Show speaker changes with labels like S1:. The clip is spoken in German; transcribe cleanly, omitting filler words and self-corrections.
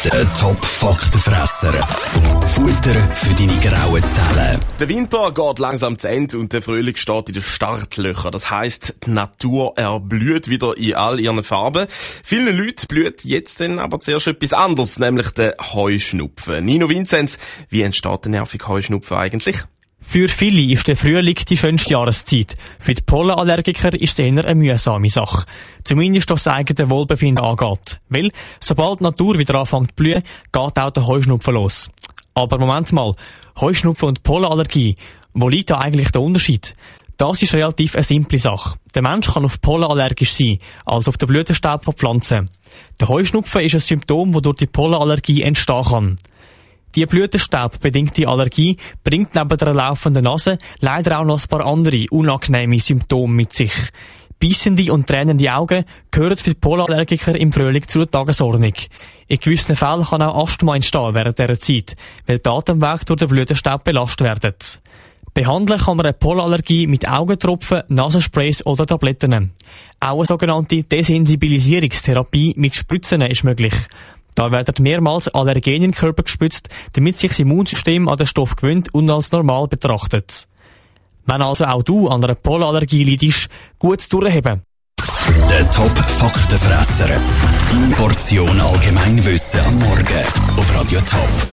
S1: Der Top-Faktenfresser. Futter für deine grauen Zellen.
S2: Der Winter geht langsam zu Ende und der Frühling steht in den Startlöchern. Das heisst, die Natur erblüht wieder in all ihren Farben. Vielen Leuten blüht jetzt dann aber zuerst etwas anderes, nämlich der Heuschnupfen. Nino Vinzenz, wie entsteht der nervige Heuschnupfen eigentlich?
S3: Für viele ist der Frühling die schönste Jahreszeit. Für die Pollenallergiker ist es eher eine mühsame Sache. Zumindest was das eigene Wohlbefinden angeht. Weil, sobald die Natur wieder anfängt zu blühen, geht auch der Heuschnupfen los. Aber Moment mal, Heuschnupfen und Pollenallergie, wo liegt da eigentlich der Unterschied? Das ist relativ eine simple Sache. Der Mensch kann auf Pollen allergisch sein, also auf den Blütenstaub von Pflanzen. Der Heuschnupfen ist ein Symptom, das durch die Pollenallergie entstehen kann. Die blütenstaubbedingte Allergie bringt neben der laufenden Nase leider auch noch ein paar andere unangenehme Symptome mit sich. Bissende und tränende Augen gehören für die Pollenallergiker im Frühling zur Tagesordnung. In gewissen Fällen kann auch Asthma entstehen während dieser Zeit, weil die Atemwege durch den Blütenstaub belastet werden. Behandeln kann man eine Pollenallergie mit Augentropfen, Nasensprays oder Tabletten. Auch eine sogenannte Desensibilisierungstherapie mit Spritzen ist möglich. Da werden mehrmals Allergene in den Körper gespritzt, damit sich das Immunsystem an den Stoff gewöhnt und als normal betrachtet. Wenn also auch du an einer Pollenallergie leidest, gut durchheben.
S1: Der Top-Faktenfresser. Deine Portion Allgemeinwissen am Morgen auf Radio Top.